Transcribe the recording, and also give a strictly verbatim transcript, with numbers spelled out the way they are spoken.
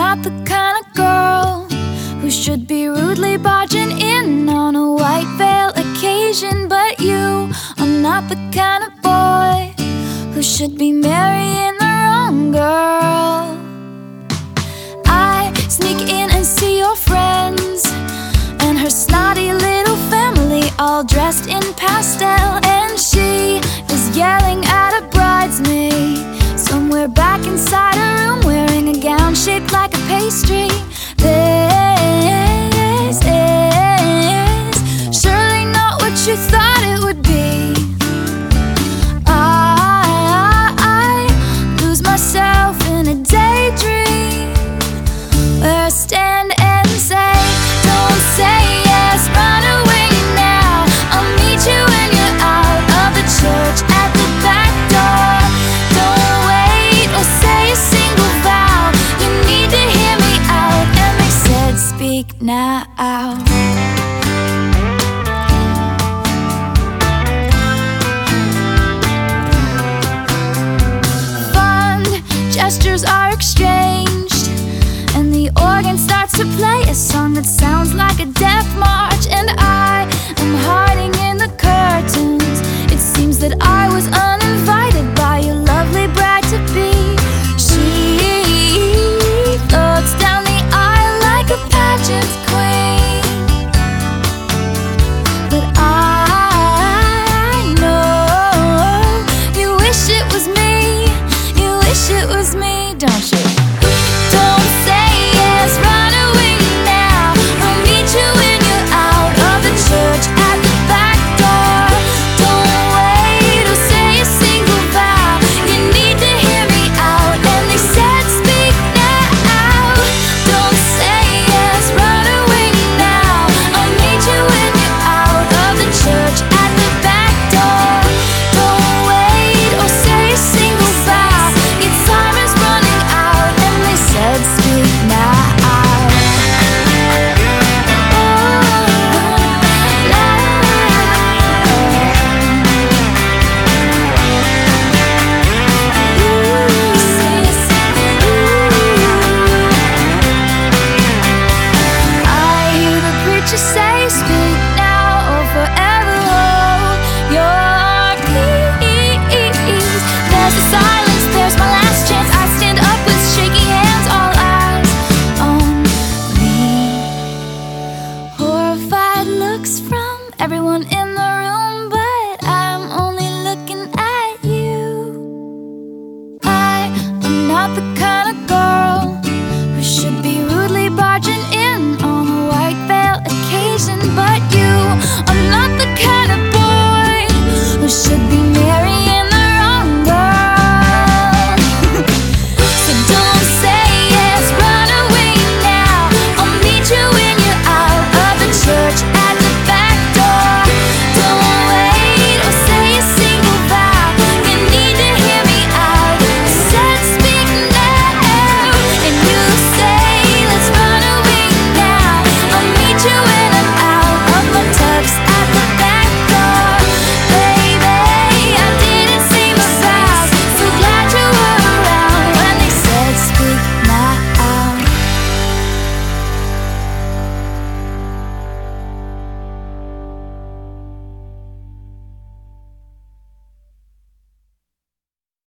not the kind of girl who should be rudely barging in on a white veil occasion. But you are not the kind of boy who should be marrying the wrong girl. I sneak in and see your friends and her snotty little family, all dressed in pastel, and she is yelling at a bridesmaid somewhere back inside a room, wearing a gown shaped like a pastry. This is surely not what you thought it would be. I, I lose myself in a daydream where I stand and say, don't say yes, run away now. I'll meet you when you're out of the church at the back door. Don't wait or say a single vow. You need to hear me out. And they said, speak now. Fond gestures are exchanged, and the organ starts to play a song that sounds like a death march. And I am hiding in the curtains. It seems that I was